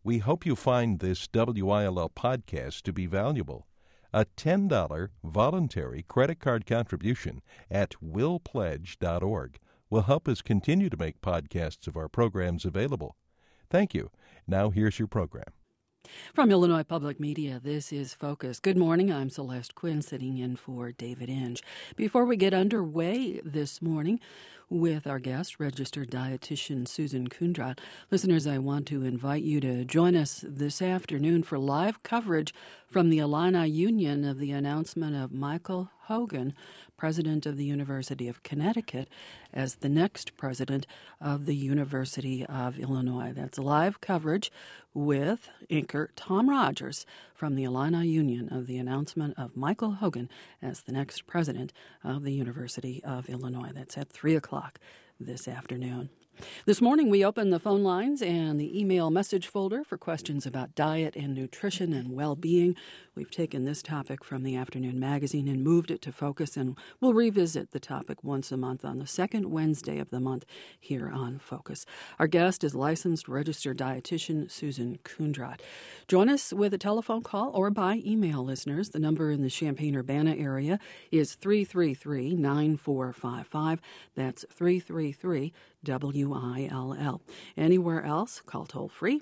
We hope you find this WILL podcast to be valuable. A $10 voluntary credit card contribution at willpledge.org will help us continue to make podcasts of our programs available. Thank you. Now here's your program. From Illinois Public Media, this is Focus. Good morning. I'm Celeste Quinn, sitting in for David Inge. Before we get underway this morning with our guest, registered dietitian Susan Kundrat, listeners, I want to invite you to join us this afternoon for live coverage from the Illini Union of the announcement of Michael Hogan, president of the University of Connecticut, as the next president of the University of Illinois. That's live coverage with anchor Tom Rogers from the Illini Union of the announcement of Michael Hogan as the next president of the University of Illinois. That's at 3 o'clock this afternoon. This morning, we opened the phone lines and the email message folder for questions about diet and nutrition and well-being. We've taken this topic from the afternoon magazine and moved it to Focus, and we'll revisit the topic once a month on the second Wednesday of the month here on Focus. Our guest is licensed registered dietitian Susan Kundrat. Join us with a telephone call or by email, listeners. The number in the Champaign-Urbana area is 333-9455. That's 333 WILL. Anywhere else, call toll-free,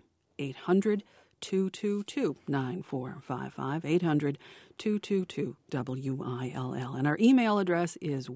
800-222-9455, 800-222-WILL. And our email address is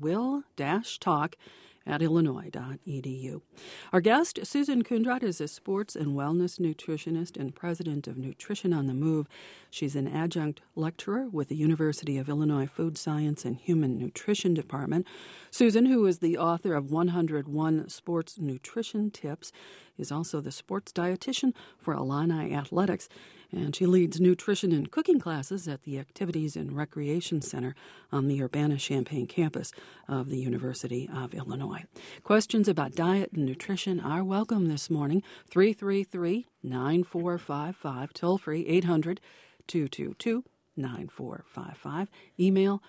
will-talk@illinois.edu. Our guest, Susan Kundrat, is a sports and wellness nutritionist and president of Nutrition on the Move. She's an adjunct lecturer with the University of Illinois Food Science and Human Nutrition Department. Susan, who is the author of 101 Sports Nutrition Tips, is also the sports dietitian for Illini Athletics, and she leads nutrition and cooking classes at the Activities and Recreation Center on the Urbana-Champaign campus of the University of Illinois. Questions about diet and nutrition are welcome this morning. 333-9455, toll-free, 800-222-9455. Email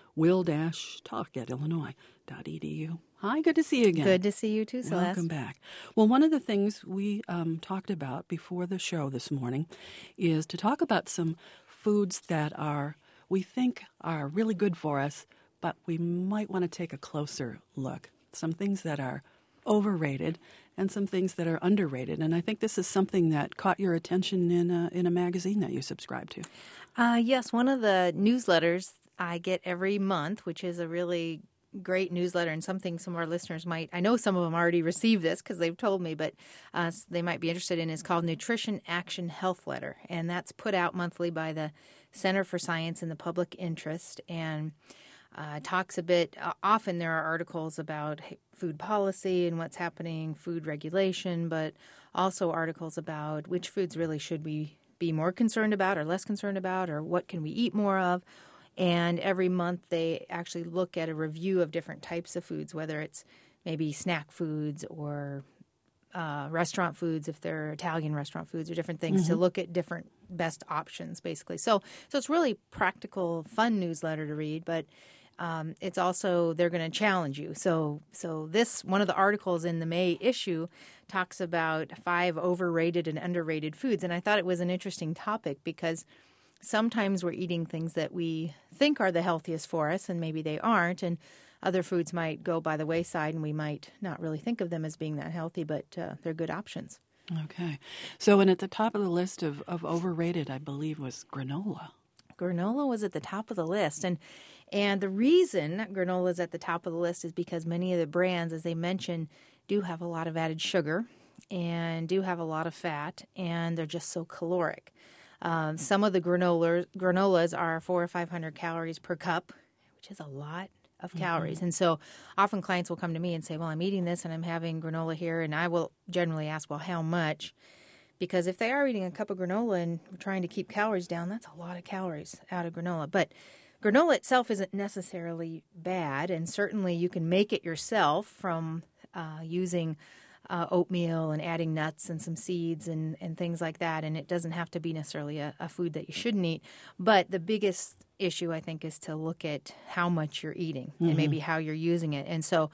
will-talk@illinois.edu. Hi, good to see you again. Good to see you too, Celeste. Welcome back. Well, one of the things we talked about before the show this morning is to talk about some foods that we think are really good for us, but we might want to take a closer look. Some things that are overrated and some things that are underrated. And I think this is something that caught your attention in a magazine that you subscribe to. Yes, one of the newsletters I get every month, which is a really great newsletter and something some of our listeners might, I know some of them already received this because they've told me, but they might be interested in, is called Nutrition Action Health Letter. And that's put out monthly by the Center for Science in the Public Interest, and talks a bit, often there are articles about food policy and what's happening, food regulation, but also articles about which foods really should we be more concerned about or less concerned about, or what can we eat more of. And every month they actually look at a review of different types of foods, whether it's maybe snack foods or restaurant foods, if they're Italian restaurant foods, or different things, to look at different best options, basically. So it's really practical, fun newsletter to read, but it's also, they're going to challenge you. So this, one of the articles in the May issue talks about 5 overrated and underrated foods. And I thought it was an interesting topic because sometimes we're eating things that we think are the healthiest for us, and maybe they aren't, and other foods might go by the wayside, and we might not really think of them as being that healthy, but they're good options. Okay. So, and at the top of the list of overrated, I believe, was granola. Granola was at the top of the list, and the reason granola is at the top of the list is because many of the brands, as they mentioned, do have a lot of added sugar and do have a lot of fat, and they're just so caloric. Some of the granolas are 400 or 500 calories per cup, which is a lot of calories. And so often clients will come to me and say, well, I'm eating this and I'm having granola here. And I will generally ask, well, how much? Because if they are eating a cup of granola and trying to keep calories down, that's a lot of calories out of granola. But granola itself isn't necessarily bad. And certainly you can make it yourself from using oatmeal and adding nuts and some seeds and things like that. And it doesn't have to be necessarily a food that you shouldn't eat. But the biggest issue, I think, is to look at how much you're eating and maybe how you're using it. And so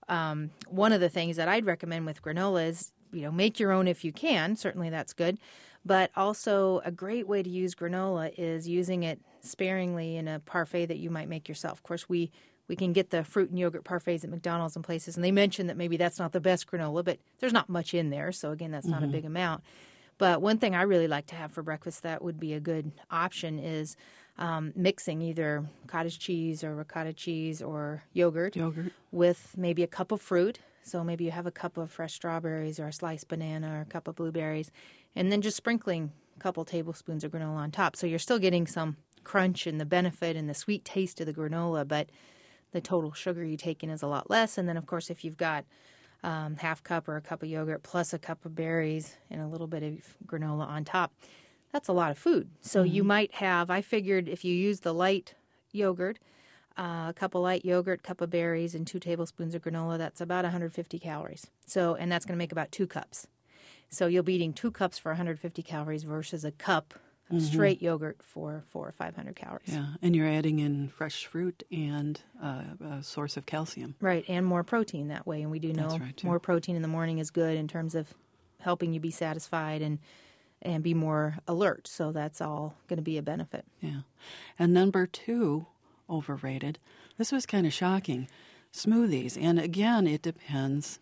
one of the things that I'd recommend with granola is, make your own if you can. Certainly that's good. But also a great way to use granola is using it sparingly in a parfait that you might make yourself. Of course, we can get the fruit and yogurt parfaits at McDonald's and places, and they mention that maybe that's not the best granola, but there's not much in there. So again, that's not a big amount. But one thing I really like to have for breakfast that would be a good option is mixing either cottage cheese or ricotta cheese or yogurt with maybe a cup of fruit. So maybe you have a cup of fresh strawberries or a sliced banana or a cup of blueberries, and then just sprinkling a couple tablespoons of granola on top. So you're still getting some crunch and the benefit and the sweet taste of the granola, but the total sugar you take in is a lot less. And then, of course, if you've got half cup or a cup of yogurt plus a cup of berries and a little bit of granola on top, that's a lot of food. So you might have, I figured if you use the light yogurt, a cup of light yogurt, cup of berries, and 2 tablespoons of granola, that's about 150 calories. So, and that's going to make about 2 cups. So you'll be eating 2 cups for 150 calories versus a cup of straight yogurt for 400 or 500 calories. Yeah, and you're adding in fresh fruit and a source of calcium. Right, and more protein that way. And we do know more protein in the morning is good in terms of helping you be satisfied and be more alert. So that's all going to be a benefit. Yeah. And number 2, overrated. This was kind of shocking. Smoothies. And again, it depends,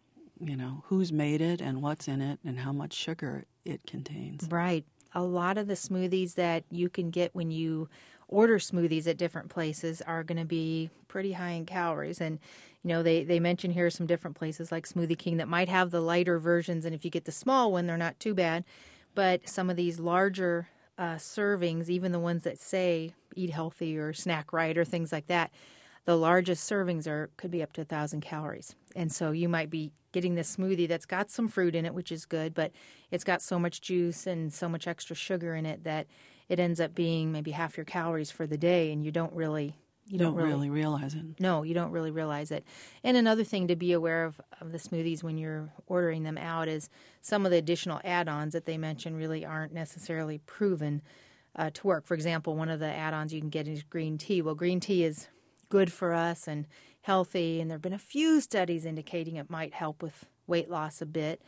who's made it and what's in it and how much sugar it contains. Right. A lot of the smoothies that you can get when you order smoothies at different places are going to be pretty high in calories. And, they mention here some different places like Smoothie King that might have the lighter versions. And if you get the small one, they're not too bad. But some of these larger servings, even the ones that say eat healthy or snack right or things like that, the largest servings could be up to 1,000 calories. And so you might be getting this smoothie that's got some fruit in it, which is good, but it's got so much juice and so much extra sugar in it that it ends up being maybe half your calories for the day, and you don't really realize it. No, you don't really realize it. And another thing to be aware of the smoothies when you're ordering them out is some of the additional add-ons that they mention really aren't necessarily proven to work. For example, one of the add-ons you can get is green tea. Well, green tea is good for us and healthy, and there have been a few studies indicating it might help with weight loss a bit,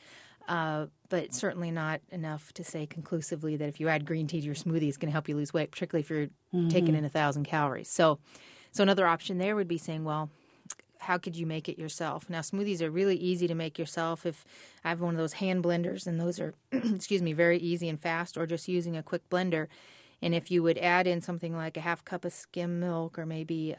but certainly not enough to say conclusively that if you add green tea to your smoothie, it's going to help you lose weight, particularly if you're taking in 1,000 calories. So another option there would be saying, well, how could you make it yourself? Now, smoothies are really easy to make yourself. If I have one of those hand blenders, and those are, very easy and fast, or just using a quick blender. And if you would add in something like a half cup of skim milk or maybe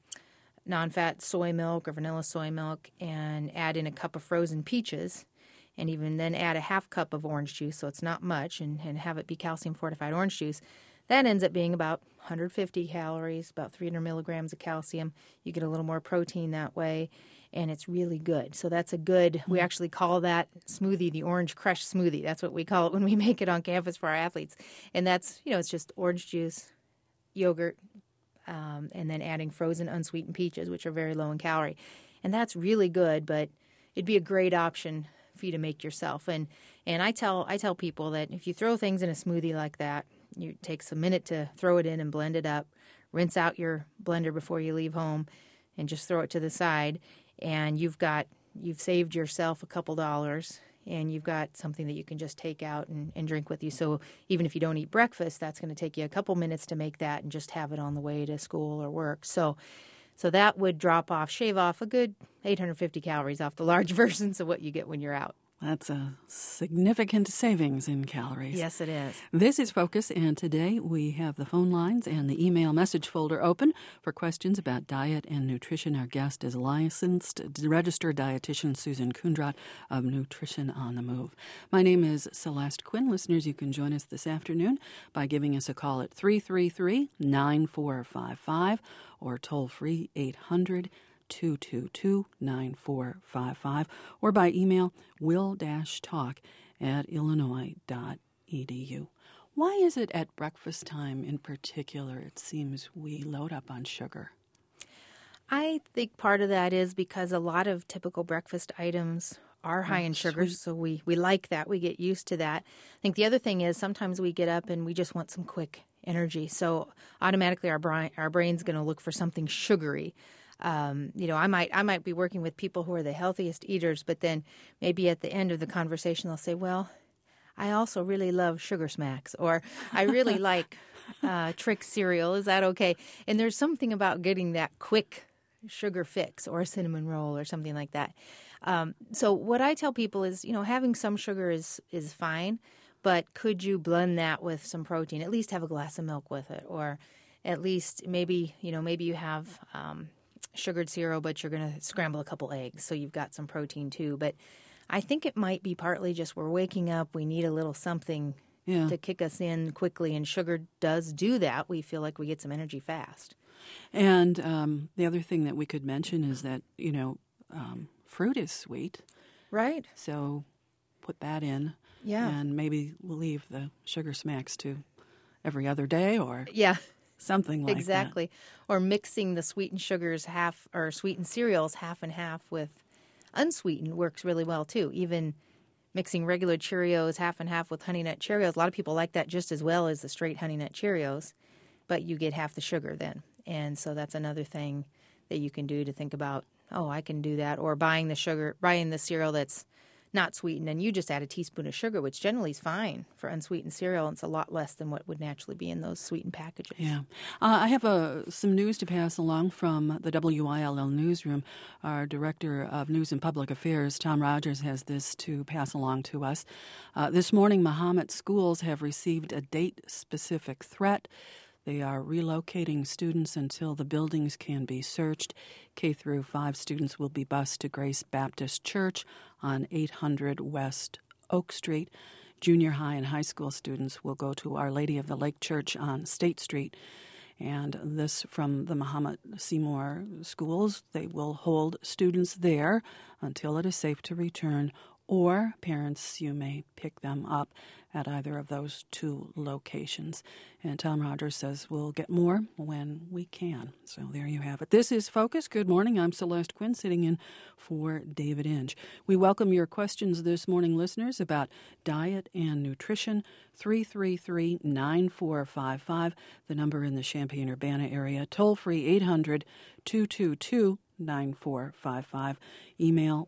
non-fat soy milk or vanilla soy milk and add in a cup of frozen peaches and even then add a half cup of orange juice, so it's not much, and have it be calcium-fortified orange juice, that ends up being about 150 calories, about 300 milligrams of calcium. You get a little more protein that way, and it's really good. So that's a good, we actually call that smoothie the Orange Crush smoothie. That's what we call it when we make it on campus for our athletes. And that's, it's just orange juice, yogurt, and then adding frozen unsweetened peaches, which are very low in calorie. And that's really good, but it'd be a great option for you to make yourself. And I tell people that if you throw things in a smoothie like that, it takes a minute to throw it in and blend it up, rinse out your blender before you leave home, and just throw it to the side. And you've saved yourself a couple dollars, and you've got something that you can just take out and drink with you. So even if you don't eat breakfast, that's going to take you a couple minutes to make that and just have it on the way to school or work. So that would shave off a good 850 calories off the large versions of what you get when you're out. That's a significant savings in calories. Yes, it is. This is Focus, and today we have the phone lines and the email message folder open for questions about diet and nutrition. Our guest is licensed, registered dietitian Susan Kundrat of Nutrition on the Move. My name is Celeste Quinn. Listeners, you can join us this afternoon by giving us a call at 333-9455 or toll-free 800-222-9455, or by email will-talk@illinois.edu. Why is it at breakfast time in particular it seems we load up on sugar? I think part of that is because a lot of typical breakfast items are high in sugar, so we like that. We get used to that. I think the other thing is sometimes we get up and we just want some quick energy, so automatically our brain's going to look for something sugary. I might be working with people who are the healthiest eaters, but then maybe at the end of the conversation they'll say, well, I also really love Sugar Smacks, or I really like Trix cereal. Is that okay? And there's something about getting that quick sugar fix or a cinnamon roll or something like that. So what I tell people is, having some sugar is fine, but could you blend that with some protein? At least have a glass of milk with it, or at least maybe you have sugared cereal, but you're going to scramble a couple eggs, so you've got some protein too. But I think it might be partly just we're waking up, we need a little something to kick us in quickly, and sugar does do that. We feel like we get some energy fast. And the other thing that we could mention is that, fruit is sweet. Right. So put that in. Yeah. And maybe we'll leave the Sugar Smacks to every other day or something like that. Exactly. Or mixing the sweetened sugars sweetened cereals half and half with unsweetened works really well too. Even mixing regular Cheerios half and half with Honey Nut Cheerios. A lot of people like that just as well as the straight Honey Nut Cheerios, but you get half the sugar then. And so that's another thing that you can do to think about, I can do that. Or buying the cereal that's not sweetened, and you just add a teaspoon of sugar, which generally is fine for unsweetened cereal, and it's a lot less than what would naturally be in those sweetened packages. Yeah. I have some news to pass along from the WILL newsroom. Our Director of News and Public Affairs, Tom Rogers, has this to pass along to us. This morning, Mahomet schools have received a date-specific threat. They are relocating students until the buildings can be searched. K through 5 students will be bused to Grace Baptist Church on 800 West Oak Street. Junior high and high school students will go to Our Lady of the Lake Church on State Street. And this from the Mahomet Seymour schools. They will hold students there until it is safe to return, or parents, you may pick them up at either of those 2 locations. And Tom Rogers says we'll get more when we can. So there you have it. This is Focus. Good morning. I'm Celeste Quinn, sitting in for David Inge. We welcome your questions this morning, listeners, about diet and nutrition. 333-9455, the number in the Champaign-Urbana area. Toll-free 800-222-9455. Email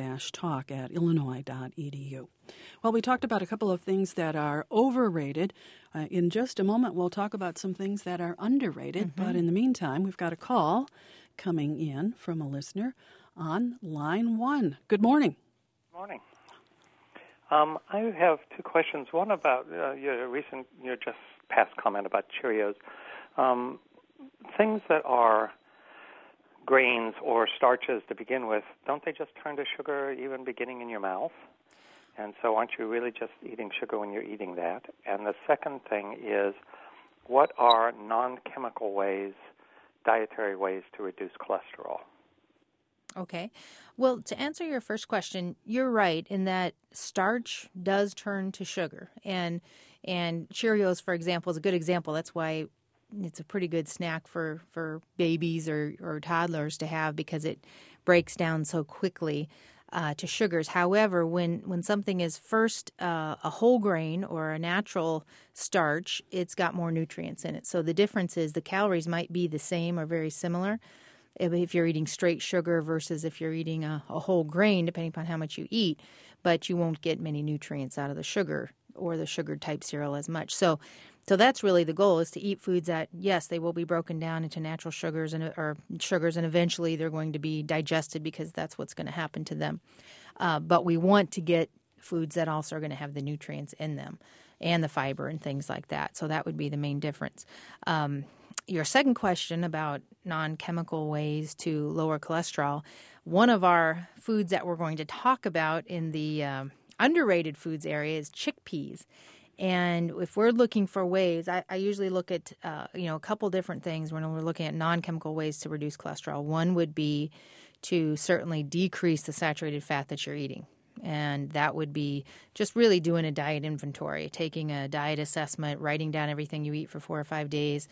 will-talk@illinois.edu. Well, we talked about a couple of things that are overrated. In just a moment, we'll talk about some things that are underrated. But in the meantime, we've got a call coming in from a listener on line 1. Good morning. Good morning. I have 2 questions. One about your just past comment about Cheerios. Things that are grains or starches to begin with, don't they just turn to sugar even beginning in your mouth? And so aren't you really just eating sugar when you're eating that? And the second thing is, what are non-chemical ways, dietary ways to reduce cholesterol? Okay. Well, to answer your first question, you're right in that starch does turn to sugar. And Cheerios, for example, is a good example. That's why it's a pretty good snack for babies or toddlers to have, because it breaks down so quickly to sugars. However, when something is first a whole grain or a natural starch, it's got more nutrients in it. So the difference is the calories might be the same or very similar if you're eating straight sugar versus if you're eating a whole grain, depending upon how much you eat, but you won't get many nutrients out of the sugar or the sugar type cereal as much. So that's really the goal, is to eat foods that, yes, they will be broken down into natural sugars and eventually they're going to be digested, because that's what's going to happen to them. But we want to get foods that also are going to have the nutrients in them and the fiber and things like that. So that would be the main difference. Your second question about non-chemical ways to lower cholesterol, one of our foods that we're going to talk about in the underrated foods area is chickpeas. And if we're looking for ways, I usually look at a couple different things when we're looking at non-chemical ways to reduce cholesterol. One would be to certainly decrease the saturated fat that you're eating. And that would be just really doing a diet inventory, taking a diet assessment, writing down everything you eat for 4 or 5 days.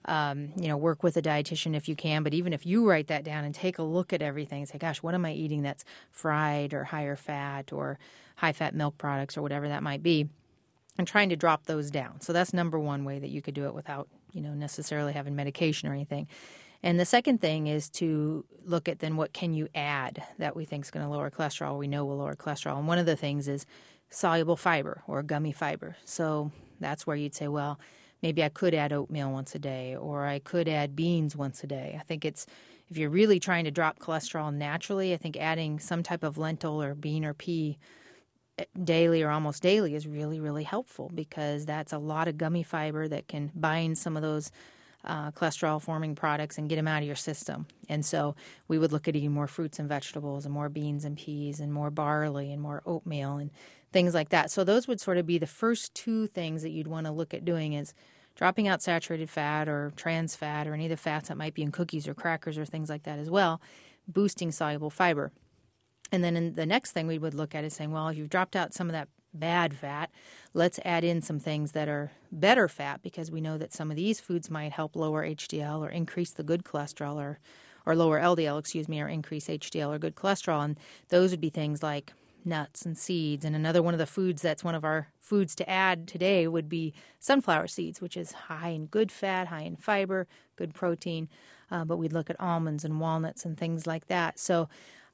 Work with a dietitian if you can. But even if you write that down and take a look at everything and say, gosh, what am I eating that's fried or higher fat or high-fat milk products or whatever that might be, and trying to drop those down. So that's number one way that you could do it without, necessarily having medication or anything. And the second thing is to look at then what can you add that we think is going to lower cholesterol, we know will lower cholesterol. And one of the things is soluble fiber or gummy fiber. So that's where you'd say, well, maybe I could add oatmeal once a day, or I could add beans once a day. I think if you're really trying to drop cholesterol naturally, I think adding some type of lentil or bean or pea daily or almost daily is really, really helpful, because that's a lot of gummy fiber that can bind some of those cholesterol-forming products and get them out of your system. And so we would look at eating more fruits and vegetables and more beans and peas and more barley and more oatmeal and things like that. So those would sort of be the first two things that you'd want to look at doing, is dropping out saturated fat or trans fat or any of the fats that might be in cookies or crackers or things like that as well, boosting soluble fiber. And then the next thing we would look at is saying, well, if you've dropped out some of that bad fat, let's add in some things that are better fat, because we know that some of these foods might help lower HDL or increase the good cholesterol, or lower LDL, or increase HDL or good cholesterol. And those would be things like nuts and seeds. And another one of the foods that's one of our foods to add today would be sunflower seeds, which is high in good fat, high in fiber, good protein. But we'd look at almonds and walnuts and things like that. So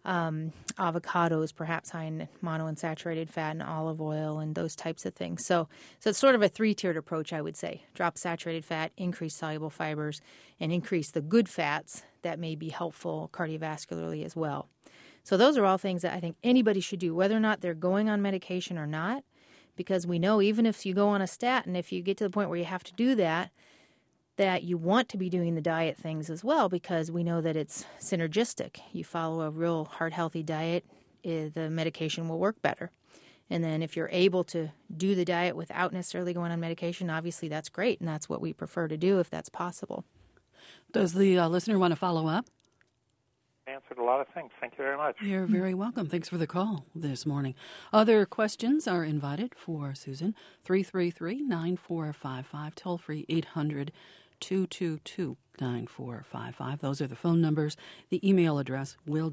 avocados, perhaps high in monounsaturated fat and olive oil and those types of things. So it's sort of a three-tiered approach, I would say. Drop saturated fat, increase soluble fibers, and increase the good fats that may be helpful cardiovascularly as well. So those are all things that I think anybody should do, whether or not they're going on medication or not, because we know even if you go on a statin, if you get to the point where you have to do that you want to be doing the diet things as well, because we know that it's synergistic. You follow a real heart-healthy diet, the medication will work better. And then if you're able to do the diet without necessarily going on medication, obviously that's great, and that's what we prefer to do if that's possible. Does the listener want to follow up? Answered a lot of things. Thank you very much. You're very welcome. Thanks for the call this morning. Other questions are invited for Susan. 333-9455, toll free 800-222-9455. Those are the phone numbers. The email address,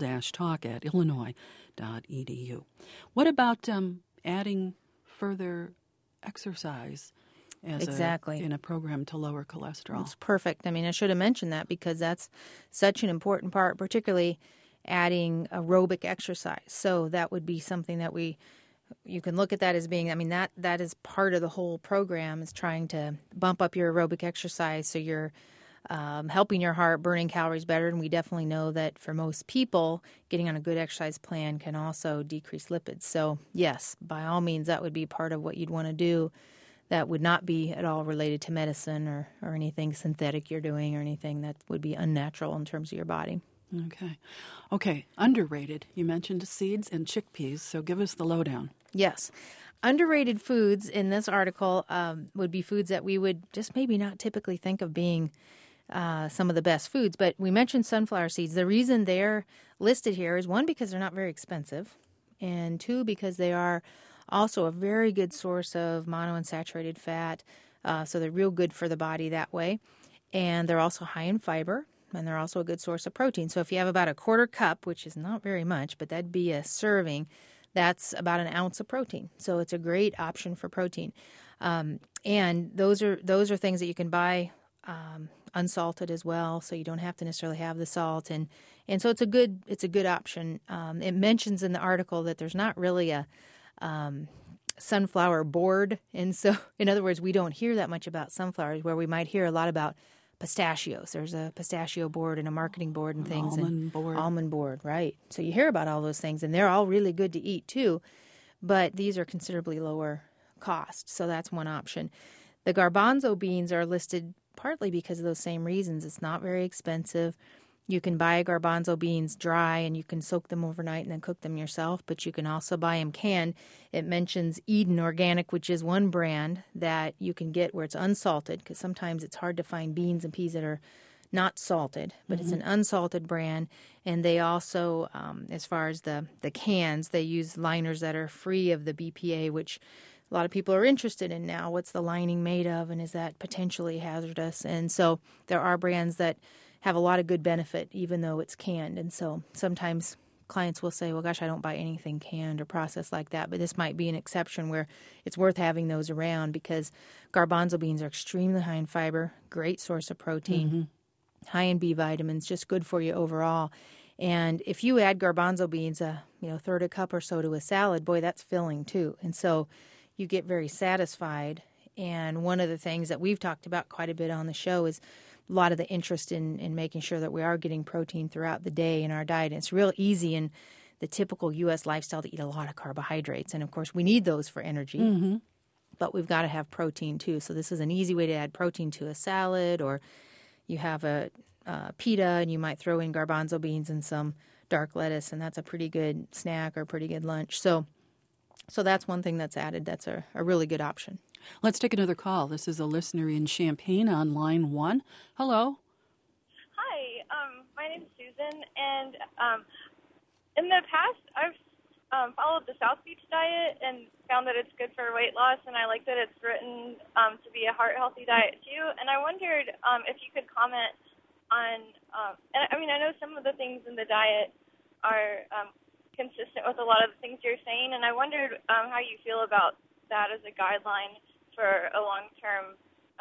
will-talk@illinois.edu. What about adding further exercise in a program to lower cholesterol? That's perfect. I mean, I should have mentioned that, because that's such an important part, particularly adding aerobic exercise. So that would be something that you can look at that as being, I mean, that is part of the whole program, is trying to bump up your aerobic exercise so you're helping your heart, burning calories better. And we definitely know that for most people, getting on a good exercise plan can also decrease lipids. So yes, by all means, that would be part of what you'd want to do. That would not be at all related to medicine or anything synthetic you're doing or anything that would be unnatural in terms of your body. Okay. Underrated. You mentioned seeds and chickpeas, so give us the lowdown. Yes. Underrated foods in this article would be foods that we would just maybe not typically think of being some of the best foods. But we mentioned sunflower seeds. The reason they're listed here is, one, because they're not very expensive, and two, because they are also a very good source of monounsaturated fat, so they're real good for the body that way. And they're also high in fiber, and they're also a good source of protein. So if you have about a quarter cup, which is not very much, but that'd be a serving, that's about an ounce of protein. So it's a great option for protein. And those are things that you can buy unsalted as well, so you don't have to necessarily have the salt. And so it's a good option. It mentions in the article that there's not really a sunflower board, and so in other words, we don't hear that much about sunflowers, where we might hear a lot about pistachios. There's a pistachio board and a marketing board and things. Almond board, right. So you hear about all those things, and they're all really good to eat too, but these are considerably lower cost, so that's one option. The garbanzo beans are listed partly because of those same reasons. It's not very expensive. You can buy garbanzo beans dry, and you can soak them overnight and then cook them yourself, but you can also buy them canned. It mentions Eden Organic, which is one brand that you can get where it's unsalted, because sometimes it's hard to find beans and peas that are not salted, but it's an unsalted brand. And they also, as far as the cans, they use liners that are free of the BPA, which a lot of people are interested in now. What's the lining made of, and is that potentially hazardous? And so there are brands that have a lot of good benefit, even though it's canned. And so sometimes clients will say, well, gosh, I don't buy anything canned or processed like that. But this might be an exception where it's worth having those around, because garbanzo beans are extremely high in fiber, great source of protein, high in B vitamins, just good for you overall. And if you add garbanzo beans, third a cup or so to a salad, boy, that's filling too. And so you get very satisfied. And one of the things that we've talked about quite a bit on the show is a lot of the interest in making sure that we are getting protein throughout the day in our diet. And it's real easy in the typical U.S. lifestyle to eat a lot of carbohydrates. And, of course, we need those for energy. Mm-hmm. But we've got to have protein, too. So this is an easy way to add protein to a salad, or you have a pita and you might throw in garbanzo beans and some dark lettuce, and that's a pretty good snack or a pretty good lunch. So that's one thing that's added. That's a really good option. Let's take another call. This is a listener in Champaign on line 1. Hello. Hi, my name's Susan, and in the past I've followed the South Beach diet and found that it's good for weight loss, and I like that it's written to be a heart-healthy diet too. And I wondered if you could comment on, I know some of the things in the diet are consistent with a lot of the things you're saying, and I wondered how you feel about that as a guideline for a long-term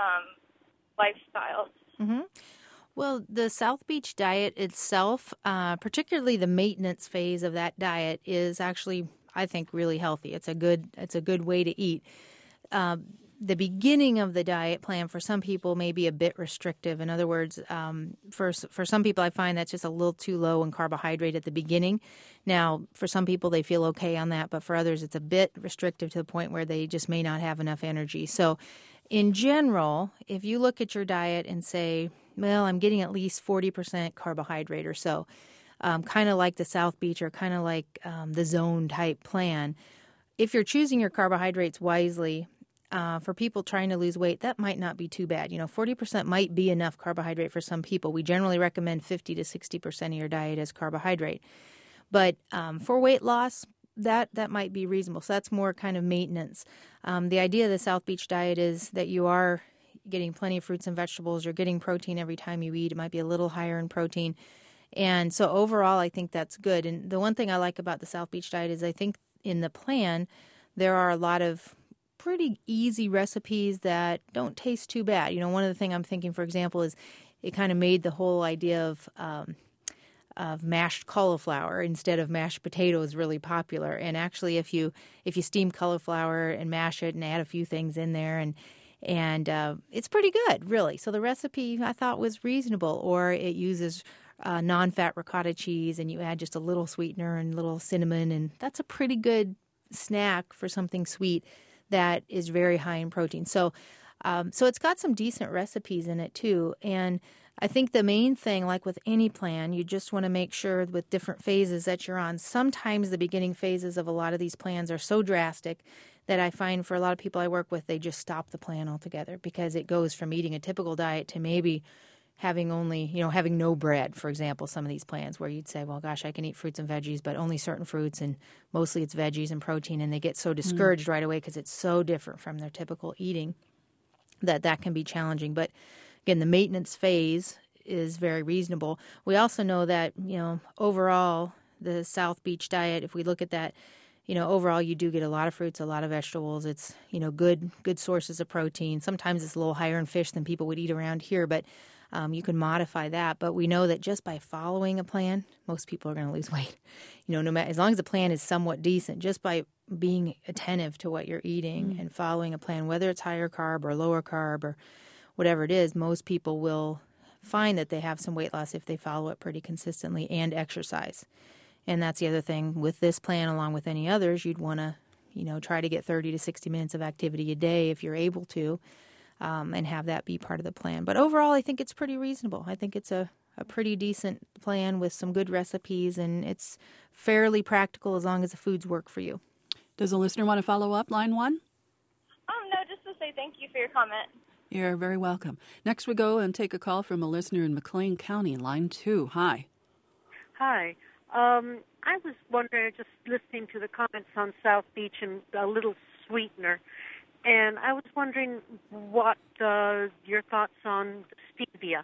lifestyle. Mm-hmm. Well, the South Beach diet itself, particularly the maintenance phase of that diet, is actually, I think, really healthy. It's a good way to eat. The beginning of the diet plan for some people may be a bit restrictive. In other words, for some people, I find that's just a little too low in carbohydrate at the beginning. Now, for some people, they feel okay on that, but for others, it's a bit restrictive to the point where they just may not have enough energy. So, in general, if you look at your diet and say, well, I'm getting at least 40% carbohydrate or so, kind of like the South Beach or kind of like the Zone type plan, if you're choosing your carbohydrates wisely, for people trying to lose weight, that might not be too bad. 40% might be enough carbohydrate for some people. We generally recommend 50 to 60% of your diet as carbohydrate. But for weight loss, that might be reasonable. So that's more kind of maintenance. The idea of the South Beach diet is that you are getting plenty of fruits and vegetables. You're getting protein every time you eat. It might be a little higher in protein. And so overall, I think that's good. And the one thing I like about the South Beach diet is I think in the plan, there are a lot of pretty easy recipes that don't taste too bad. One of the things I'm thinking, for example, is it kind of made the whole idea of mashed cauliflower instead of mashed potatoes really popular. And actually, if you steam cauliflower and mash it and add a few things in there, and it's pretty good, really. So the recipe I thought was reasonable. Or it uses non-fat ricotta cheese, and you add just a little sweetener and a little cinnamon, and that's a pretty good snack for something sweet that is very high in protein. So it's got some decent recipes in it too. And I think the main thing, like with any plan, you just want to make sure with different phases that you're on. Sometimes the beginning phases of a lot of these plans are so drastic that I find for a lot of people I work with, they just stop the plan altogether, because it goes from eating a typical diet to maybe having only, having no bread, for example, some of these plans where you'd say, well, gosh, I can eat fruits and veggies, but only certain fruits, and mostly it's veggies and protein, and they get so discouraged right away because it's so different from their typical eating that can be challenging. But again, the maintenance phase is very reasonable. We also know that, overall, the South Beach diet, if we look at that, overall you do get a lot of fruits, a lot of vegetables. It's, good sources of protein. Sometimes it's a little higher in fish than people would eat around here, but you can modify that. But we know that just by following a plan, most people are going to lose weight. No matter, as long as the plan is somewhat decent, just by being attentive to what you're eating and following a plan, whether it's higher carb or lower carb or whatever it is, most people will find that they have some weight loss if they follow it pretty consistently and exercise. And that's the other thing with this plan, along with any others, you'd want to, try to get 30 to 60 minutes of activity a day if you're able to, and have that be part of the plan. But overall, I think it's pretty reasonable. I think it's a pretty decent plan with some good recipes, and it's fairly practical as long as the foods work for you. Does a listener want to follow up, line 1? No, just to say thank you for your comment. You're very welcome. Next we go and take a call from a listener in McLean County, line 2. Hi. Hi. I was wondering, just listening to the comments on South Beach and a little sweetener, and I was wondering what your thoughts on stevia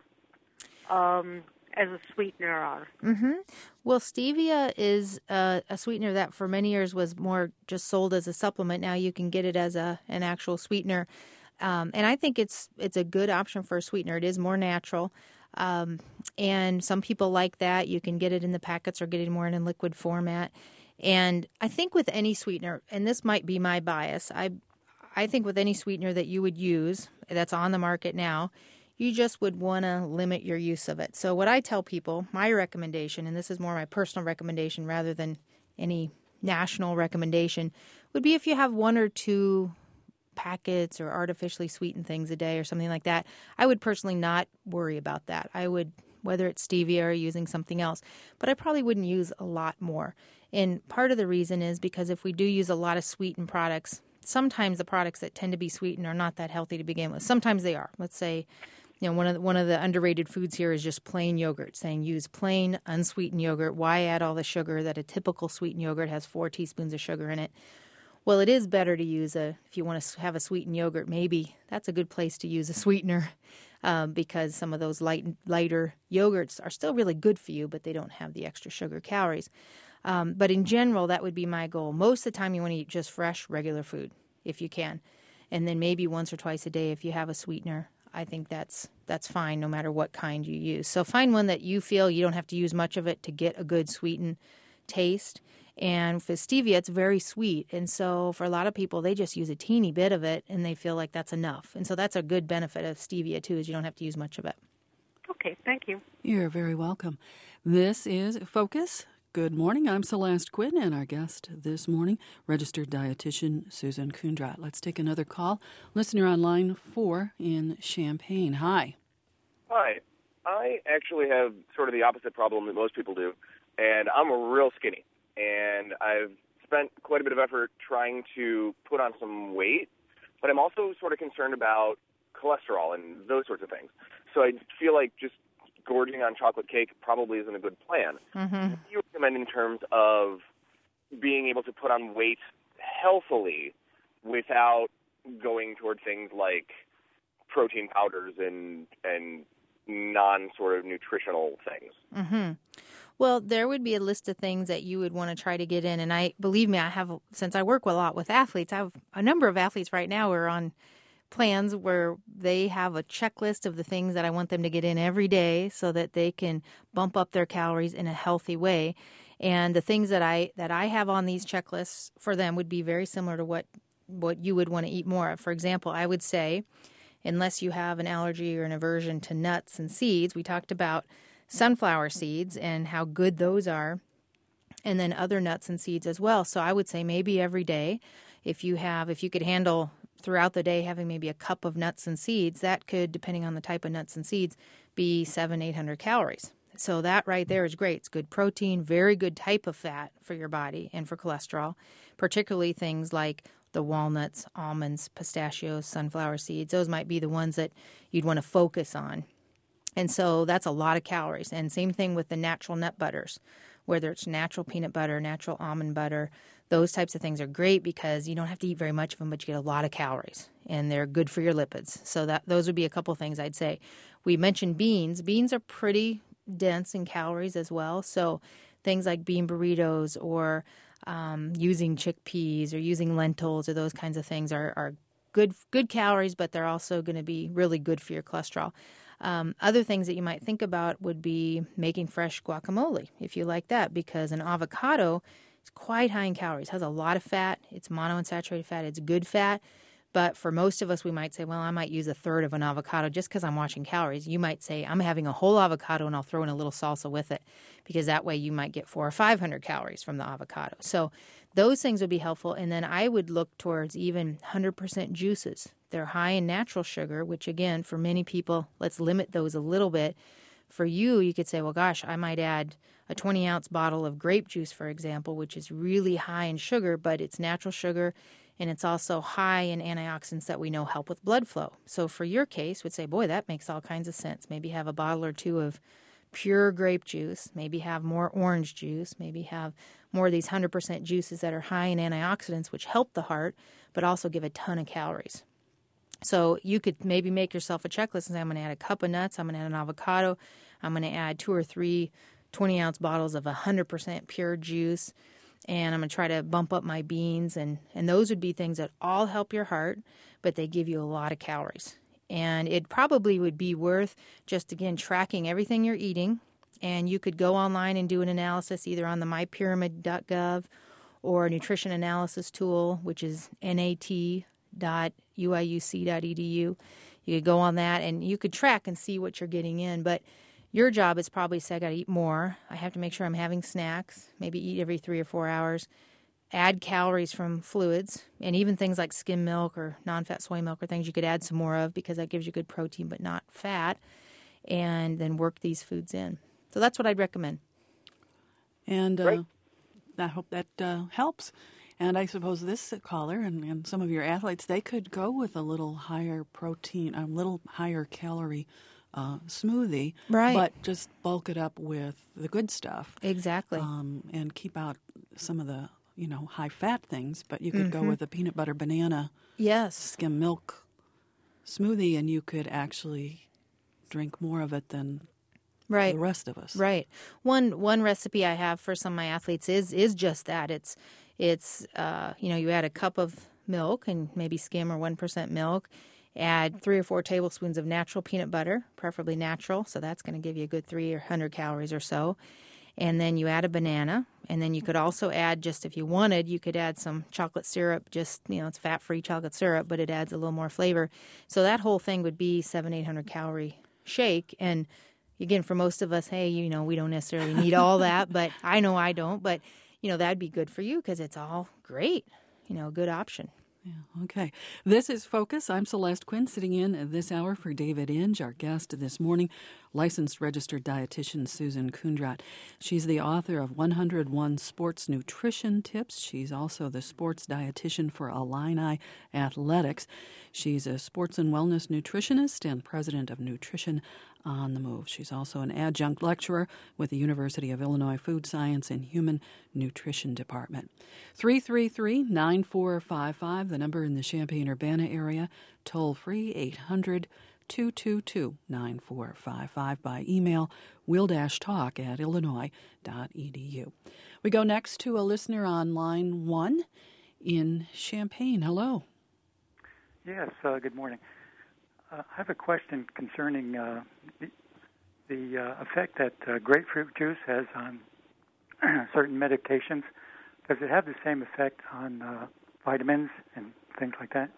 as a sweetener are. Mm-hmm. Well, stevia is a sweetener that for many years was more just sold as a supplement. Now you can get it as an actual sweetener. And I think it's a good option for a sweetener. It is more natural. And some people like that. You can get it in the packets or get it more in a liquid format. And I think with any sweetener, and this might be my bias, I think with any sweetener that you would use that's on the market now, you just would want to limit your use of it. So what I tell people, my recommendation, and this is more my personal recommendation rather than any national recommendation, would be if you have 1 or 2 packets or artificially sweetened things a day or something like that, I would personally not worry about that. I would, whether it's stevia or using something else, but I probably wouldn't use a lot more. And part of the reason is because if we do use a lot of sweetened products, sometimes the products that tend to be sweetened are not that healthy to begin with. Sometimes they are. Let's say, one of the underrated foods here is just plain yogurt, saying use plain unsweetened yogurt. Why add all the sugar that a typical sweetened yogurt has 4 teaspoons of sugar in it? Well, it is better to use if you want to have a sweetened yogurt, maybe that's a good place to use a sweetener because some of those lighter yogurts are still really good for you, but they don't have the extra sugar calories. But in general, that would be my goal. Most of the time you want to eat just fresh, regular food if you can. And then maybe once or twice a day if you have a sweetener. I think that's fine no matter what kind you use. So find one that you feel you don't have to use much of it to get a good sweetened taste. And for stevia, it's very sweet. And so for a lot of people, they just use a teeny bit of it and they feel like that's enough. And so that's a good benefit of stevia, too, is you don't have to use much of it. Okay, thank you. You're very welcome. This is Focus. Good morning. I'm Celeste Quinn, and our guest this morning, registered dietitian Susan Kundrat. Let's take another call. Listener on line 4 in Champaign. Hi. Hi. I actually have sort of the opposite problem that most people do, and I'm real skinny. And I've spent quite a bit of effort trying to put on some weight, but I'm also sort of concerned about cholesterol and those sorts of things. So I feel like just gorging on chocolate cake probably isn't a good plan. Mm-hmm. What do you recommend in terms of being able to put on weight healthily without going toward things like protein powders and non-sort of nutritional things? Mm-hmm. Well, there would be a list of things that you would want to try to get in. And believe me, since I work a lot with athletes, I have a number of athletes right now who are on plans where they have a checklist of the things that I want them to get in every day so that they can bump up their calories in a healthy way. And the things that I have on these checklists for them would be very similar to what you would want to eat more of. For example, I would say, unless you have an allergy or an aversion to nuts and seeds, we talked about sunflower seeds and how good those are, and then other nuts and seeds as well. So I would say maybe every day, if you could handle throughout the day having maybe a cup of nuts and seeds, that could, depending on the type of nuts and seeds, be 700-800 calories. So that right there is great. It's good protein, very good type of fat for your body and for cholesterol, particularly things like the walnuts, almonds, pistachios, sunflower seeds. Those might be the ones that you'd want to focus on. And so that's a lot of calories. And same thing with the natural nut butters, whether it's natural peanut butter, natural almond butter. Those types of things are great because you don't have to eat very much of them, but you get a lot of calories, and they're good for your lipids. So those would be a couple things I'd say. We mentioned beans. Beans are pretty dense in calories as well. So things like bean burritos or using chickpeas or using lentils or those kinds of things are good calories, but they're also going to be really good for your cholesterol. Other things that you might think about would be making fresh guacamole, if you like that, because an avocado is quite high in calories, has a lot of fat, it's monounsaturated fat, it's good fat, but for most of us, we might say, well, I might use a third of an avocado just because I'm watching calories. You might say, I'm having a whole avocado and I'll throw in a little salsa with it, because that way you might get 400 or 500 calories from the avocado. So those things would be helpful, and then I would look towards even 100% juices. They're high in natural sugar, which again, for many people, let's limit those a little bit. For you could say, well, gosh, I might add a 20-ounce bottle of grape juice, for example, which is really high in sugar, but it's natural sugar, and it's also high in antioxidants that we know help with blood flow. So for your case, would say, boy, that makes all kinds of sense. Maybe have a bottle or two of pure grape juice, maybe have more orange juice, maybe have more of these 100% juices that are high in antioxidants, which help the heart, but also give a ton of calories. So you could maybe make yourself a checklist and say, I'm going to add a cup of nuts, I'm going to add an avocado, I'm going to add 2 or 3 20-ounce bottles of 100% pure juice. and I'm going to try to bump up my beans, and those would be things that all help your heart, but they give you a lot of calories. And it probably would be worth just, again, tracking everything you're eating, and you could go online and do an analysis either on the mypyramid.gov or a nutrition analysis tool, which is nat.uiuc.edu. You could go on that, and you could track and see what you're getting in, but your job is probably to say, I got to eat more. I have to make sure I'm having snacks, maybe eat every 3 or 4 hours, add calories from fluids, and even things like skim milk or non-fat soy milk or things you could add some more of because that gives you good protein but not fat, and then work these foods in. So that's what I'd recommend. And I hope that helps. And I suppose this caller and some of your athletes, they could go with a little higher protein, a little higher calorie smoothie, right? But just bulk it up with the good stuff. Exactly. And keep out some of the, high-fat things. But you could go with a peanut butter banana skim milk smoothie, and you could actually drink more of it than the rest of us. Right. One recipe I have for some of my athletes is just that. It's you add a cup of milk and maybe skim or 1% milk. Add 3 or 4 tablespoons of natural peanut butter, preferably natural, so that's going to give you a good 300 calories or so. And then you add a banana, and then you could also add, just if you wanted, you could add some chocolate syrup, just, it's fat-free chocolate syrup, but it adds a little more flavor. So that whole thing would be 700-800 calorie shake. And again, for most of us, hey, we don't necessarily need all that, but I know I don't, but, that'd be good for you because it's all great, a good option. Yeah, okay. This is Focus. I'm Celeste Quinn, sitting in this hour for David Inge, our guest this morning, licensed registered dietitian Susan Kundrat. She's the author of 101 Sports Nutrition Tips. She's also the sports dietitian for Illini Athletics. She's a sports and wellness nutritionist and president of Nutrition on the Move. She's also an adjunct lecturer with the University of Illinois Food Science and Human Nutrition Department. 333-9455, the number in the Champaign-Urbana area, toll free 800-222-9455 by email will-talk@illinois.edu. We go next to a listener on line 1 in Champaign. Hello. Yes, good morning. I have a question concerning the effect that grapefruit juice has on certain medications. Does it have the same effect on vitamins and things like that?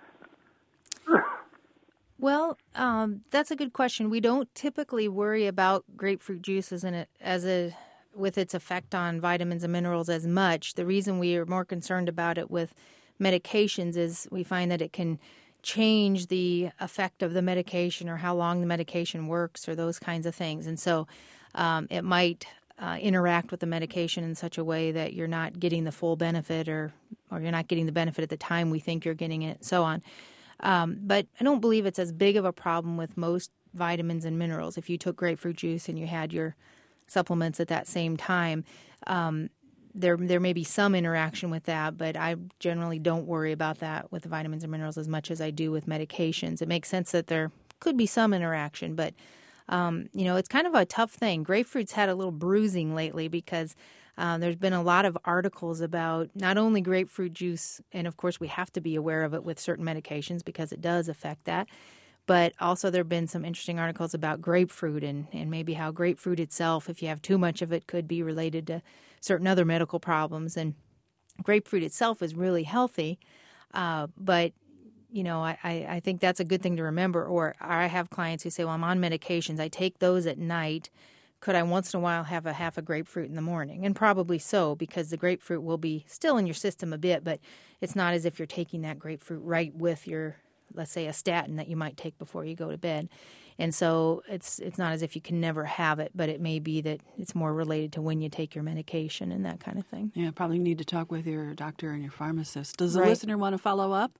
Well, that's a good question. We don't typically worry about grapefruit juice with its effect on vitamins and minerals as much. The reason we are more concerned about it with medications is we find that it can change the effect of the medication or how long the medication works or those kinds of things. And so it might interact with the medication in such a way that you're not getting the full benefit or you're not getting the benefit at the time we think you're getting it, and so on. But I don't believe it's as big of a problem with most vitamins and minerals. If you took grapefruit juice and you had your supplements at that same time, there may be some interaction with that, but I generally don't worry about that with the vitamins and minerals as much as I do with medications. It makes sense that there could be some interaction, but it's kind of a tough thing. Grapefruit's had a little bruising lately because there's been a lot of articles about not only grapefruit juice, and of course we have to be aware of it with certain medications because it does affect that, but also there have been some interesting articles about grapefruit and maybe how grapefruit itself, if you have too much of it, could be related to certain other medical problems. And grapefruit itself is really healthy, but I think that's a good thing to remember. Or I have clients who say, well, I'm on medications. I take those at night. Could I once in a while have a half a grapefruit in the morning? And probably so, because the grapefruit will be still in your system a bit, but it's not as if you're taking that grapefruit right with your, let's say, a statin that you might take before you go to bed. And so it's not as if you can never have it, but it may be that it's more related to when you take your medication and that kind of thing. Yeah, probably need to talk with your doctor and your pharmacist. Does the listener want to follow up?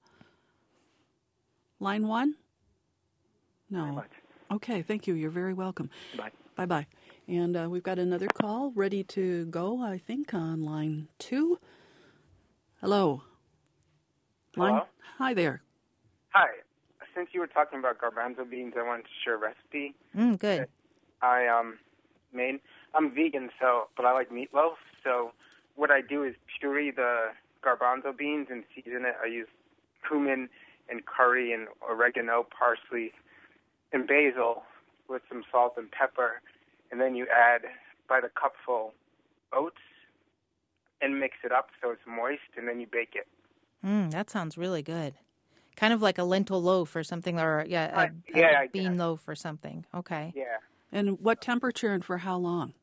Line 1? No. Very much. Okay, thank you. You're very welcome. Bye. Bye-bye. And we've got another call ready to go, I think, on line 2. Hello. Hello? Hi there. Hi. Since you were talking about garbanzo beans, I wanted to share a recipe. Good. I made. I'm vegan, but I like meatloaf. So what I do is puree the garbanzo beans and season it. I use cumin and curry and oregano, parsley, and basil with some salt and pepper. And then you add by the cupful oats and mix it up so it's moist, and then you bake it. That sounds really good. Kind of like a lentil loaf or something, or a bean loaf or something. Okay. Yeah. And what temperature and for how long?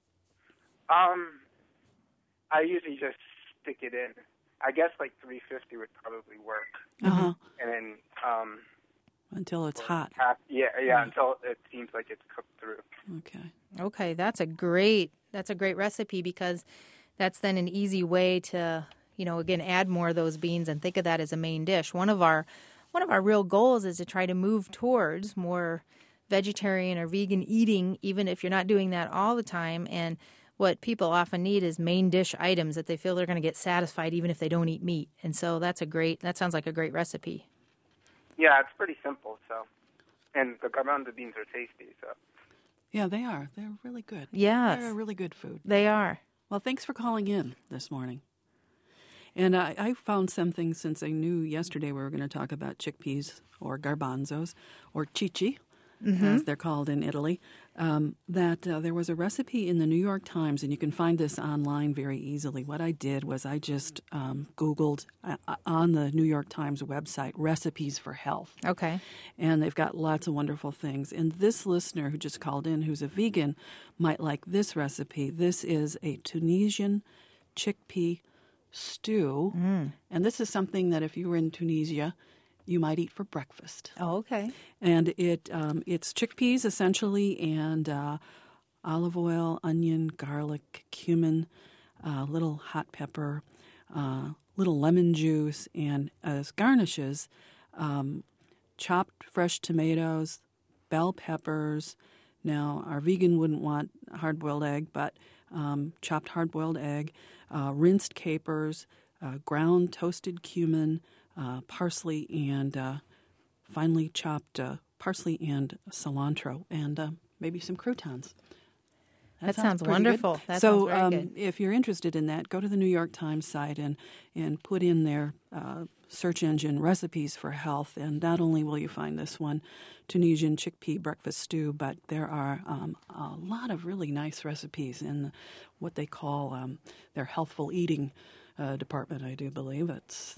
I usually just stick it in. I guess like 350 would probably work. Uh-huh. And then until it's hot. Until it seems like it's cooked through. Okay, that's a great recipe, because that's then an easy way to, again, add more of those beans and think of that as a main dish. One of our real goals is to try to move towards more vegetarian or vegan eating, even if you're not doing that all the time. And what people often need is main dish items that they feel they're going to get satisfied even if they don't eat meat. And so that sounds like a great recipe. Yeah, it's pretty simple. So, and the garbanzo beans are tasty. So. Yeah, they are. They're really good. Yeah, they're a really good food. They are. Well, thanks for calling in this morning. And I found something, since I knew yesterday we were going to talk about chickpeas or garbanzos or chichi, as they're called in Italy, that there was a recipe in the New York Times, and you can find this online very easily. What I did was I just Googled on the New York Times website recipes for health. Okay. And they've got lots of wonderful things. And this listener who just called in, who's a vegan, might like this recipe. This is a Tunisian chickpea stew. And this is something that if you were in Tunisia, you might eat for breakfast. Oh, okay. And it's chickpeas essentially, and olive oil, onion, garlic, cumin, little hot pepper, little lemon juice, and as garnishes, chopped fresh tomatoes, bell peppers. Now, our vegan wouldn't want hard-boiled egg, but chopped hard-boiled egg, rinsed capers, ground toasted cumin, parsley, and finely chopped parsley and cilantro, and maybe some croutons. That sounds wonderful. Good. That so, sounds very good. If you're interested in that, go to the New York Times site and put in their search engine recipes for health, and not only will you find this one, Tunisian chickpea breakfast stew, but there are a lot of really nice recipes in what they call their healthful eating department, I do believe. It's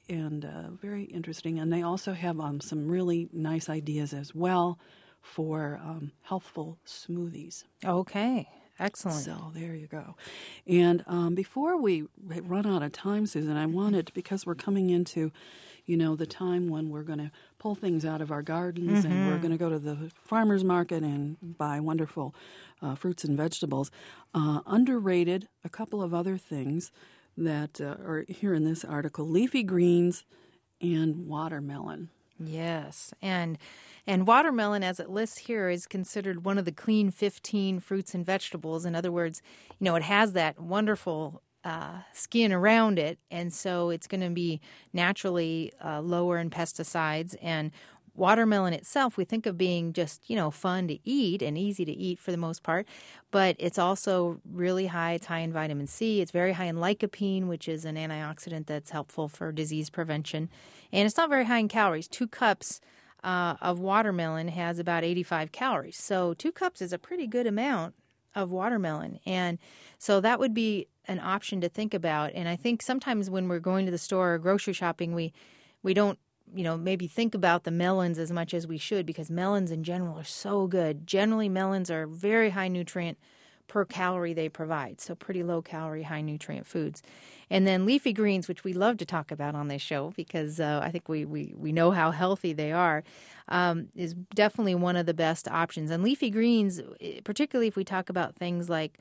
very interesting, and they also have some really nice ideas as well for healthful smoothies. Okay, excellent. So there you go. And before we run out of time, Susan, I wanted, because we're coming into, the time when we're going to pull things out of our gardens and we're going to go to the farmer's market and buy wonderful fruits and vegetables, underrated a couple of other things that are here in this article: leafy greens and watermelon. Yes, and watermelon, as it lists here, is considered one of the clean 15 fruits and vegetables. In other words, it has that wonderful skin around it, and so it's going to be naturally lower in pesticides. And watermelon itself, we think of being just, fun to eat and easy to eat for the most part, but it's also really high. It's high in vitamin C. It's very high in lycopene, which is an antioxidant that's helpful for disease prevention. And it's not very high in calories. 2 cups of watermelon has about 85 calories. So 2 cups is a pretty good amount of watermelon. And so that would be an option to think about. And I think sometimes when we're going to the store or grocery shopping, we don't maybe think about the melons as much as we should, because melons in general are so good. Generally, melons are very high nutrient per calorie they provide, so pretty low calorie, high nutrient foods. And then leafy greens, which we love to talk about on this show because I think we know how healthy they are, is definitely one of the best options. And leafy greens, particularly if we talk about things like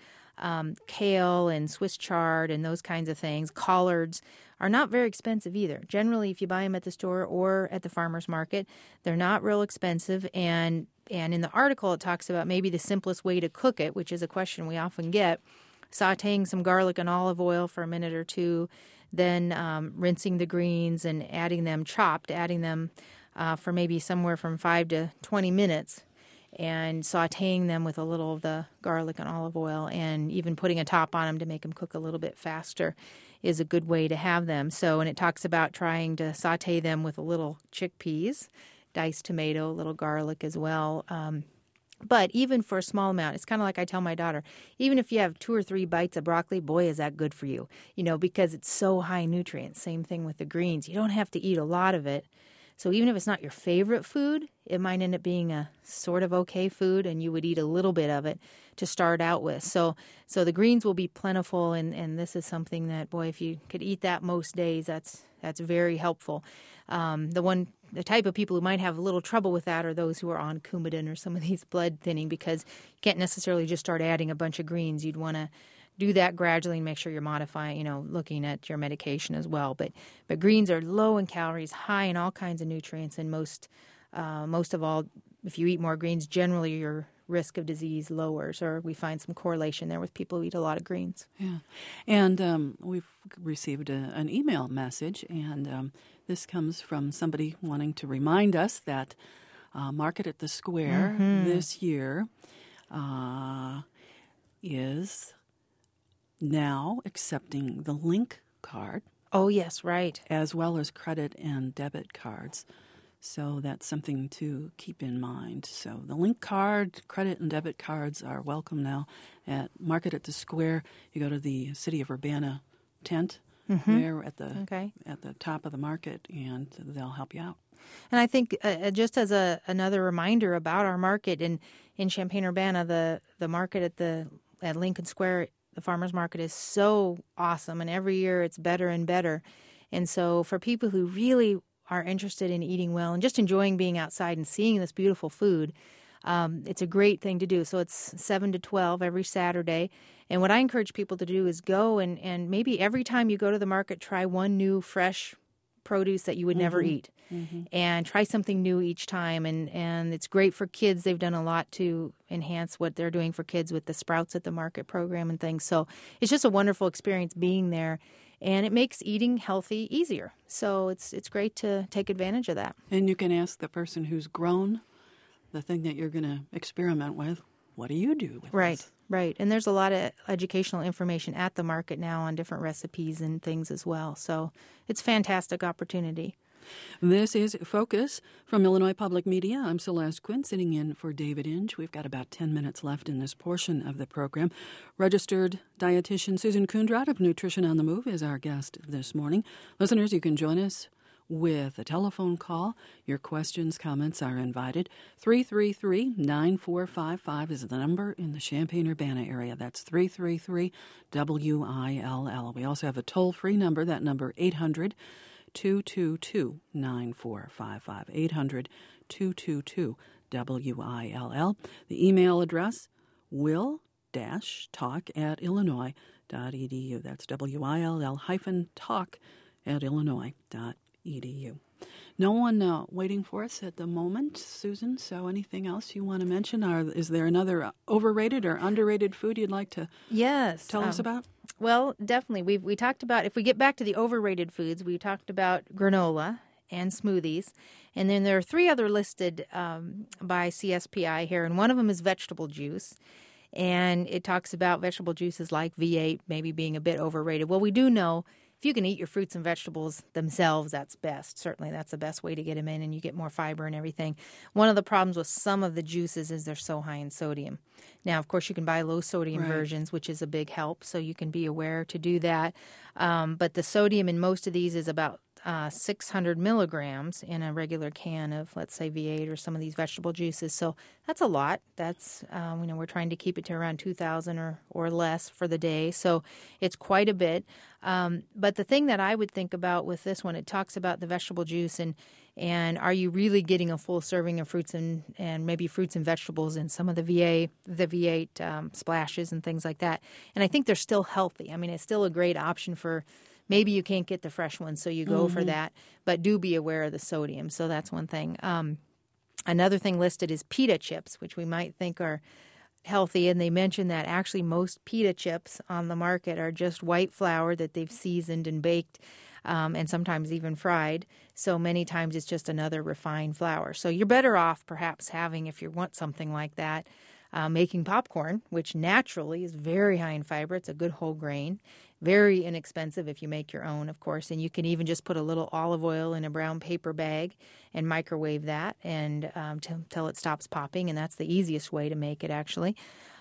kale and Swiss chard and those kinds of things, collards, are not very expensive either. Generally, if you buy them at the store or at the farmer's market, they're not real expensive. And in the article, it talks about maybe the simplest way to cook it, which is a question we often get: sautéing some garlic and olive oil for a minute or two, then rinsing the greens and adding them chopped, for maybe somewhere from 5 to 20 minutes. and sautéing them with a little of the garlic and olive oil, and even putting a top on them to make them cook a little bit faster is a good way to have them. So, and it talks about trying to sauté them with a little chickpeas, diced tomato, a little garlic as well. But even for a small amount, it's kind of like I tell my daughter, even if you have 2 or 3 bites of broccoli, boy, is that good for you, because it's so high in nutrients. Same thing with the greens. You don't have to eat a lot of it. So even if it's not your favorite food, it might end up being a sort of okay food, and you would eat a little bit of it to start out with. So the greens will be plentiful, and this is something that, boy, if you could eat that most days, that's very helpful. The type of people who might have a little trouble with that are those who are on Coumadin or some of these blood thinning, because you can't necessarily just start adding a bunch of greens. You'd want to do that gradually and make sure you're modifying, looking at your medication as well. But greens are low in calories, high in all kinds of nutrients, and most of all, if you eat more greens, generally your risk of disease lowers, or we find some correlation there with people who eat a lot of greens. Yeah. And we've received an email message, and this comes from somebody wanting to remind us that Market at the Square this year is now accepting the Link card. Oh, yes, right. As well as credit and debit cards. So that's something to keep in mind. So the Link card, credit and debit cards are welcome now at Market at the Square. You go to the City of Urbana tent there at the top of the market, and they'll help you out. And I think just as another reminder about our market in Champaign-Urbana, the market at Lincoln Square, the farmers market, is so awesome, and every year it's better and better. And so for people who really are interested in eating well and just enjoying being outside and seeing this beautiful food, it's a great thing to do. So it's 7 to 12 every Saturday. And what I encourage people to do is go and maybe every time you go to the market, try one new fresh produce that you would never eat, and try something new each time. And it's great for kids. They've done a lot to enhance what they're doing for kids with the Sprouts at the Market program and things. So it's just a wonderful experience being there, and it makes eating healthy easier. So it's great to take advantage of that. And you can ask the person who's grown the thing that you're going to experiment with, what do you do with this? Right. And there's a lot of educational information at the market now on different recipes and things as well. So it's a fantastic opportunity. This is Focus from Illinois Public Media. I'm Celeste Quinn, sitting in for David Inge. We've got about 10 minutes left in this portion of the program. Registered dietitian Susan Kundrat of Nutrition on the Move is our guest this morning. Listeners, you can join us with a telephone call. Your questions, comments are invited. 333-9455 is the number in the Champaign-Urbana area. That's 333-WILL. We also have a toll-free number, that number 800-222-9455, 800-222-WILL. The email address, will-talk@illinois.edu. That's WILL-talk@illinois.edu. No one waiting for us at the moment, Susan, so anything else you want to mention? Is there another overrated or underrated food you'd like to tell us about? Well, definitely. We talked about, if we get back to the overrated foods, we talked about granola and smoothies. And then there are 3 other listed by CSPI here, and one of them is vegetable juice. And it talks about vegetable juices like V8 maybe being a bit overrated. Well, we do know if you can eat your fruits and vegetables themselves, that's best. Certainly, that's the best way to get them in, and you get more fiber and everything. One of the problems with some of the juices is they're so high in sodium. Now, of course, you can buy low-sodium versions, which is a big help, so you can be aware to do that. But the sodium in most of these is about 600 milligrams in a regular can of, let's say, V8 or some of these vegetable juices. So that's a lot. That's, we're trying to keep it to around 2,000 or less for the day. So it's quite a bit. But the thing that I would think about with this one, it talks about the vegetable juice and are you really getting a full serving of fruits and maybe fruits and vegetables in some of the V8 splashes and things like that. And I think they're still healthy. I mean, it's still a great option for maybe you can't get the fresh ones, so you go for that. But do be aware of the sodium. So that's one thing. Another thing listed is pita chips, which we might think are healthy. And they mention that actually most pita chips on the market are just white flour that they've seasoned and baked. and sometimes even fried. So many times it's just another refined flour. So you're better off perhaps having, if you want something like that, making popcorn, which naturally is very high in fiber. It's a good whole grain. Very inexpensive if you make your own, of course. And you can even just put a little olive oil in a brown paper bag and microwave that and till it stops popping. And that's the easiest way to make it, actually.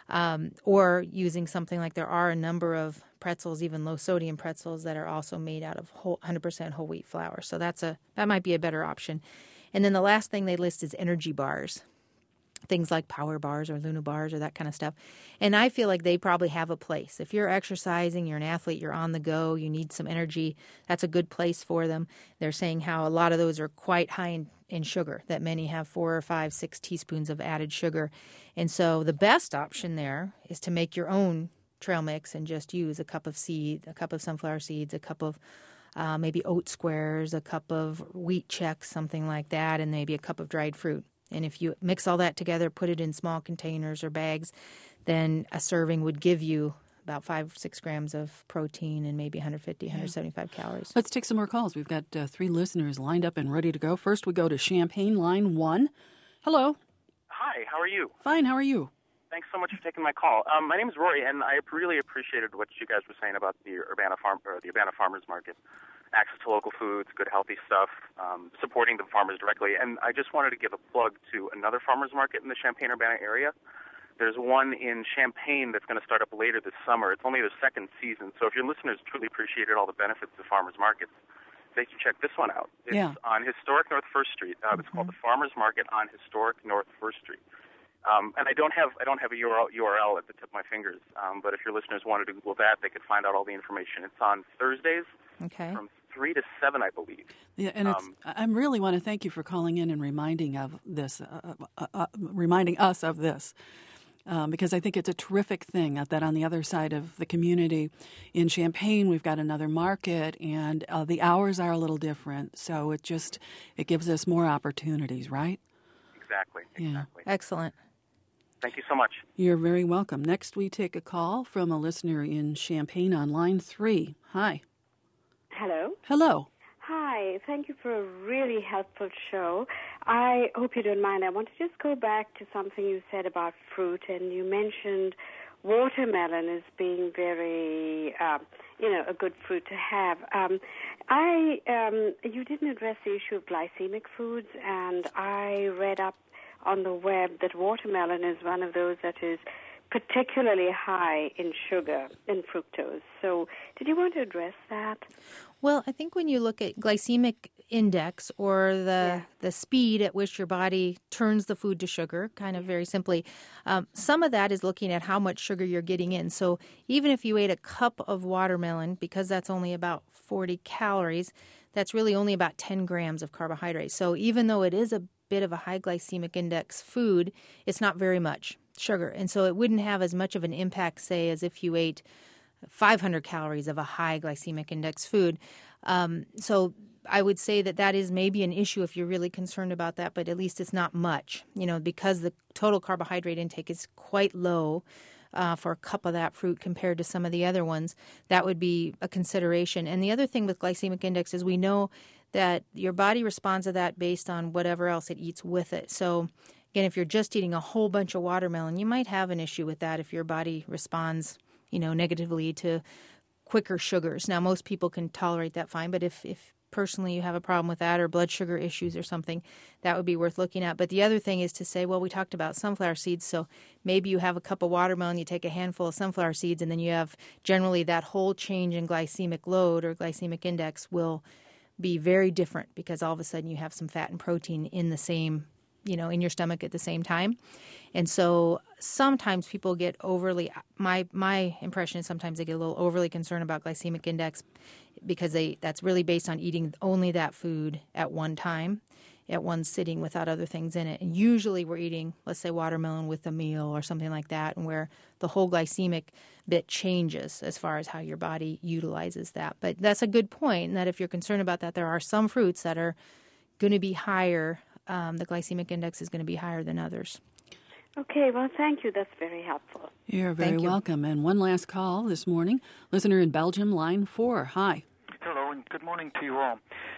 Or using something like there are a number of pretzels, even low-sodium pretzels, that are also made out of 100% whole wheat flour. So that might be a better option. And then the last thing they list is energy bars. Things like Power Bars or Luna Bars or that kind of stuff. And I feel like they probably have a place. If you're exercising, you're an athlete, you're on the go, you need some energy, that's a good place for them. They're saying how a lot of those are quite high in sugar, that many have 4 or 5, 6 teaspoons of added sugar. And so the best option there is to make your own trail mix and just use a cup of sunflower seeds, a cup of maybe oat squares, a cup of wheat checks, something like that, and maybe a cup of dried fruit. And if you mix all that together, put it in small containers or bags, then a serving would give you about 5 or 6 grams of protein and maybe 150, 175 calories. Let's take some more calls. We've got 3 listeners lined up and ready to go. First, we go to Champaign, line 1. Hello. Hi, how are you? Fine, how are you? Thanks so much for taking my call. My name is Rory, and I really appreciated what you guys were saying about the Urbana Farmers Market. Access to local foods, good healthy stuff, supporting the farmers directly. And I just wanted to give a plug to another farmers market in the Champaign-Urbana area. There's one in Champaign that's going to start up later this summer. It's only their second season. So if your listeners truly appreciated all the benefits of farmers markets, they can check this one out. It's on historic North 1st Street. It's called the Farmers Market on historic North 1st Street. And I don't have a URL at the tip of my fingers. But if your listeners wanted to Google that, they could find out all the information. It's on Thursdays from 3 to 7, I believe. Yeah, and I really want to thank you for calling in and reminding us of this, because I think it's a terrific thing that on the other side of the community in Champaign, we've got another market, and the hours are a little different, so it gives us more opportunities, right? Exactly. Yeah. Excellent. Thank you so much. You're very welcome. Next, we take a call from a listener in Champaign on line 3. Hi. Hello. Hello. Hi. Thank you for a really helpful show. I hope you don't mind. I want to just go back to something you said about fruit, and you mentioned watermelon as being very, a good fruit to have. You didn't address the issue of glycemic foods, and I read up on the web that watermelon is one of those that is particularly high in sugar, in fructose. So did you want to address that? Well, I think when you look at glycemic index or the speed at which your body turns the food to sugar, kind of very simply, some of that is looking at how much sugar you're getting in. So even if you ate a cup of watermelon, because that's only about 40 calories, that's really only about 10 grams of carbohydrate. So even though it is a bit of a high glycemic index food, it's not very much sugar. And so it wouldn't have as much of an impact, say, as if you ate 500 calories of a high glycemic index food. So I would say that is maybe an issue if you're really concerned about that, but at least it's not much, because the total carbohydrate intake is quite low for a cup of that fruit compared to some of the other ones. That would be a consideration. And the other thing with glycemic index is we know that your body responds to that based on whatever else it eats with it. So again, if you're just eating a whole bunch of watermelon, you might have an issue with that if your body responds, negatively to quicker sugars. Now, most people can tolerate that fine, but if personally you have a problem with that or blood sugar issues or something, that would be worth looking at. But the other thing is to say, well, we talked about sunflower seeds, so maybe you have a cup of watermelon, you take a handful of sunflower seeds, and then you have generally that whole change in glycemic load or glycemic index will be very different because all of a sudden you have some fat and protein in the same, in your stomach at the same time. And so sometimes people get overly, my impression is sometimes they get a little overly concerned about glycemic index because that's really based on eating only that food at one time, at one sitting without other things in it. And usually we're eating, let's say, watermelon with a meal or something like that, and where the whole glycemic bit changes as far as how your body utilizes that. But that's a good point, and that if you're concerned about that, there are some fruits that are going to be higher. The glycemic index is going to be higher than others. Okay, well, thank you. That's very helpful. You're very welcome. And one last call this morning. Listener in Belgium, line 4. Hi. Hello, and Good morning to you all.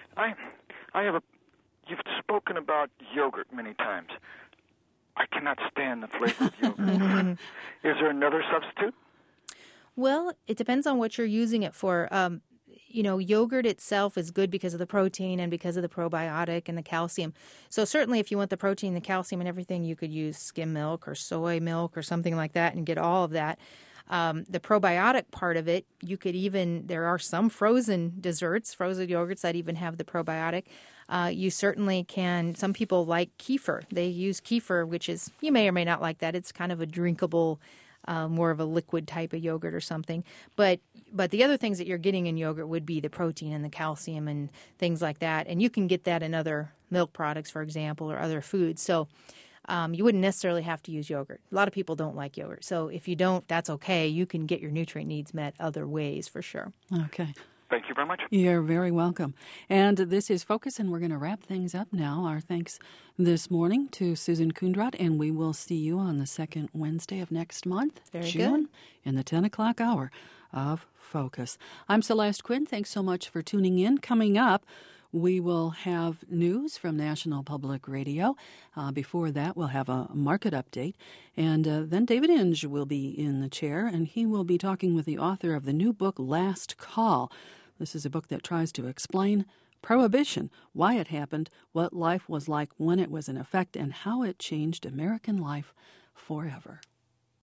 You've spoken about yogurt many times. I cannot stand the flavor of yogurt. Is there another substitute? Well, it depends on what you're using it for. Yogurt itself is good because of the protein and because of the probiotic and the calcium. So certainly if you want the protein, the calcium and everything, you could use skim milk or soy milk or something like that and get all of that. The probiotic part of it, there are some frozen desserts, frozen yogurts that even have the probiotic. You certainly can, some people like kefir. They use kefir, which is, you may or may not like that. It's kind of a drinkable, more of a liquid type of yogurt or something. But the other things that you're getting in yogurt would be the protein and the calcium and things like that. And you can get that in other milk products, for example, or other foods. So you wouldn't necessarily have to use yogurt. A lot of people don't like yogurt. So if you don't, that's okay. You can get your nutrient needs met other ways for sure. Okay. Thank you very much. You're very welcome. And this is Focus, and we're going to wrap things up now. Our thanks this morning to Susan Kundrat, and we will see you on the second Wednesday of next month, June, in the 10 o'clock hour of Focus. I'm Celeste Quinn. Thanks so much for tuning in. Coming up, we will have news from National Public Radio. Before that, we'll have a market update. And then David Inge will be in the chair, and he will be talking with the author of the new book, Last Call. This is a book that tries to explain Prohibition, why it happened, what life was like when it was in effect, and how it changed American life forever.